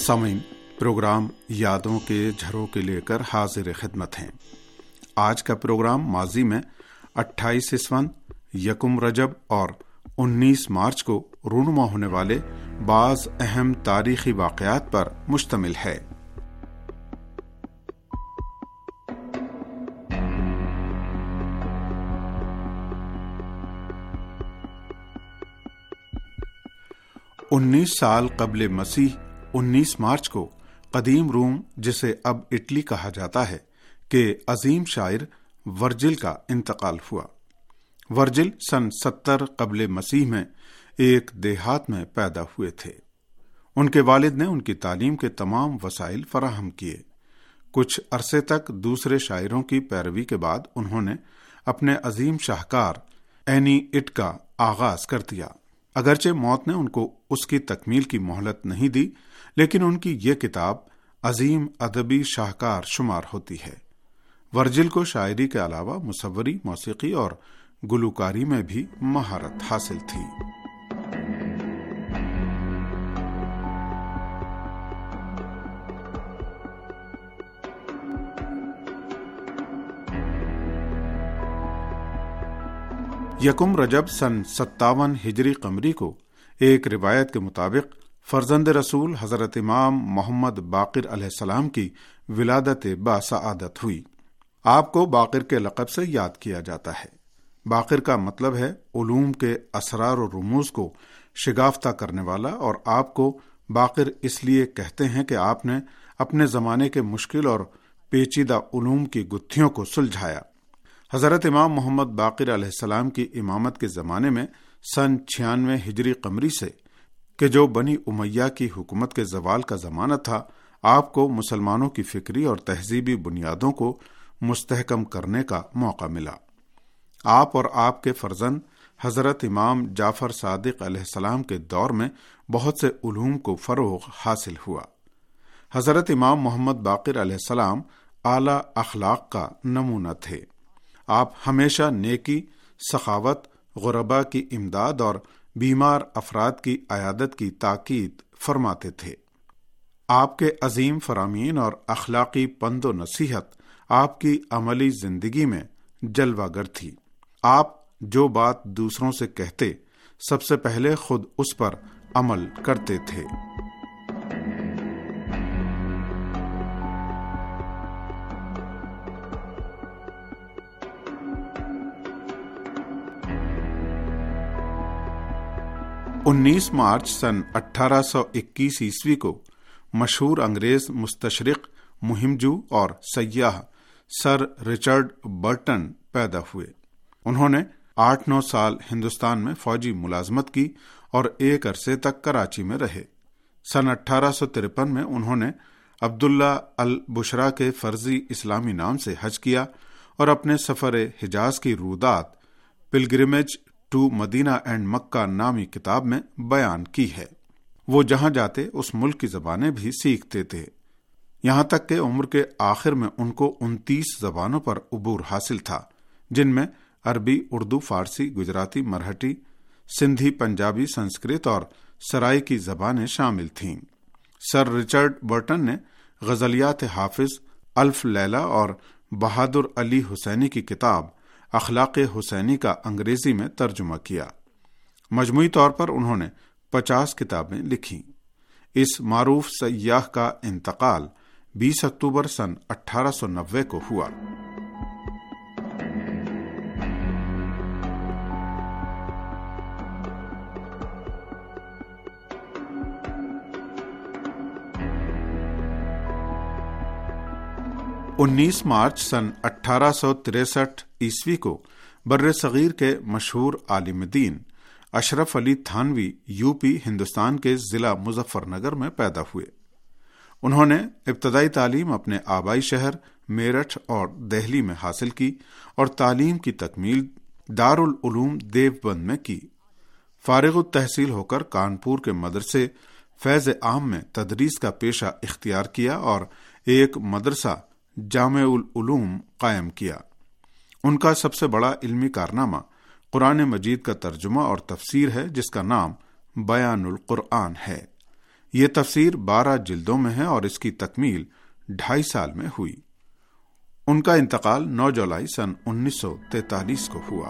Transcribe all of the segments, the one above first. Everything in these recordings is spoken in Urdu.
سامعین، پروگرام یادوں کے جھروکے لے کر حاضر خدمت ہیں۔ آج کا پروگرام ماضی میں 28 اسفند، 1 رجب اور 19 مارچ کو رونما ہونے والے بعض اہم تاریخی واقعات پر مشتمل ہے۔ انیس سال قبل مسیح 19 مارچ کو قدیم روم، جسے اب اٹلی کہا جاتا ہے، کہ عظیم شاعر ورجل کا انتقال ہوا۔ ورجل سن 70 قبل مسیح میں ایک دیہات میں پیدا ہوئے تھے۔ ان کے والد نے ان کی تعلیم کے تمام وسائل فراہم کیے۔ کچھ عرصے تک دوسرے شاعروں کی پیروی کے بعد انہوں نے اپنے عظیم شاہکار اینی اٹ کا آغاز کر دیا۔ اگرچہ موت نے ان کو اس کی تکمیل کی مہلت نہیں دی، لیکن ان کی یہ کتاب عظیم ادبی شاہکار شمار ہوتی ہے۔ ورجل کو شاعری کے علاوہ مصوری، موسیقی اور گلوکاری میں بھی مہارت حاصل تھی۔ یکم رجب سن 57 ہجری قمری کو ایک روایت کے مطابق فرزند رسول حضرت امام محمد باقر علیہ السلام کی ولادت باسعادت ہوئی۔ آپ کو باقر کے لقب سے یاد کیا جاتا ہے۔ باقر کا مطلب ہے علوم کے اسرار و رموز کو شگافتہ کرنے والا، اور آپ کو باقر اس لیے کہتے ہیں کہ آپ نے اپنے زمانے کے مشکل اور پیچیدہ علوم کی گتھیوں کو سلجھایا۔ حضرت امام محمد باقر علیہ السلام کی امامت کے زمانے میں سن 96 ہجری قمری سے، کہ جو بنی امیہ کی حکومت کے زوال کا زمانہ تھا، آپ کو مسلمانوں کی فکری اور تہذیبی بنیادوں کو مستحکم کرنے کا موقع ملا۔ آپ اور آپ کے فرزند حضرت امام جعفر صادق علیہ السلام کے دور میں بہت سے علوم کو فروغ حاصل ہوا۔ حضرت امام محمد باقر علیہ السلام اعلیٰ اخلاق کا نمونہ تھے۔ آپ ہمیشہ نیکی، سخاوت، غربا کی امداد اور بیمار افراد کی عیادت کی تاکید فرماتے تھے۔ آپ کے عظیم فرامین اور اخلاقی پند و نصیحت آپ کی عملی زندگی میں جلوہ گر تھی۔ آپ جو بات دوسروں سے کہتے، سب سے پہلے خود اس پر عمل کرتے تھے۔ انیس مارچ سن 1821 عیسوی کو مشہور انگریز مستشرق، مہم جو اور سیاح سر رچرڈ برٹن پیدا ہوئے۔ انہوں نے 8-9 سال ہندوستان میں فوجی ملازمت کی اور ایک عرصے تک کراچی میں رہے۔ سن 1853 میں انہوں نے عبداللہ البشرا کے فرضی اسلامی نام سے حج کیا اور اپنے سفر حجاز کی رودات pilgrimage to Medina and Mecca نامی کتاب میں بیان کی ہے۔ وہ جہاں جاتے اس ملک کی زبانیں بھی سیکھتے تھے، یہاں تک کہ عمر کے آخر میں ان کو 29 زبانوں پر عبور حاصل تھا، جن میں عربی، اردو، فارسی، گجراتی، مرہٹی، سندھی، پنجابی، سنسکرت اور سرائی کی زبانیں شامل تھیں۔ سر رچرڈ برٹن نے غزلیات حافظ، الف لیلہ اور بہادر علی حسینی کی کتاب اخلاق حسینی کا انگریزی میں ترجمہ کیا۔ مجموعی طور پر انہوں نے 50 کتابیں لکھیں۔ اس معروف سیاح کا انتقال 20 اکتوبر سن 1890 کو ہوا۔ انیس مارچ سن 1863 عیسوی کو بر صغیر کے مشہور عالم دین اشرف علی تھانوی یوپی ہندوستان کے ضلع مظفر نگر میں پیدا ہوئے۔ انہوں نے ابتدائی تعلیم اپنے آبائی شہر میرٹھ اور دہلی میں حاصل کی اور تعلیم کی تکمیل دارالعلوم دیوبند میں کی۔ فارغ التحصیل ہو کر کانپور کے مدرسے فیض عام میں تدریس کا پیشہ اختیار کیا اور ایک مدرسہ جامع العلوم قائم کیا۔ ان کا سب سے بڑا علمی کارنامہ قرآن مجید کا ترجمہ اور تفسیر ہے، جس کا نام بیان القرآن ہے۔ یہ تفسیر 12 جلدوں میں ہے اور اس کی تکمیل 2.5 سال میں ہوئی۔ ان کا انتقال 9 جولائی سن 1943 کو ہوا۔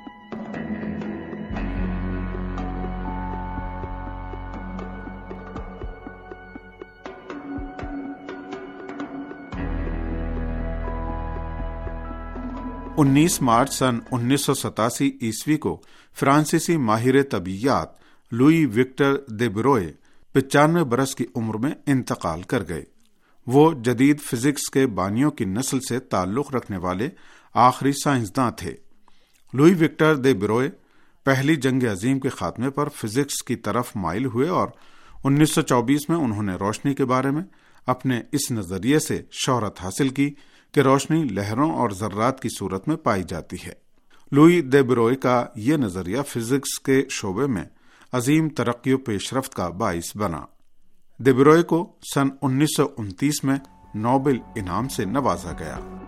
مارچ سن 1987 عیسوی کو فرانسیسی ماہر طبیعیات لوئی وکٹر دے بروئے 95 برس کی عمر میں انتقال کر گئے۔ وہ جدید فزکس کے بانیوں کی نسل سے تعلق رکھنے والے آخری سائنسداں تھے۔ لوئی وکٹر دے بروئے پہلی جنگ عظیم کے خاتمے پر فزکس کی طرف مائل ہوئے اور 1924 میں انہوں نے روشنی کے بارے میں اپنے اس نظریے سے شہرت حاصل کی کہ روشنی لہروں اور ذرات کی صورت میں پائی جاتی ہے۔ لوئی دے بروئے کا یہ نظریہ فزکس کے شعبے میں عظیم ترقی و پیش رفت کا باعث بنا۔ دے بروئے کو سن 1929 میں نوبل انعام سے نوازا گیا۔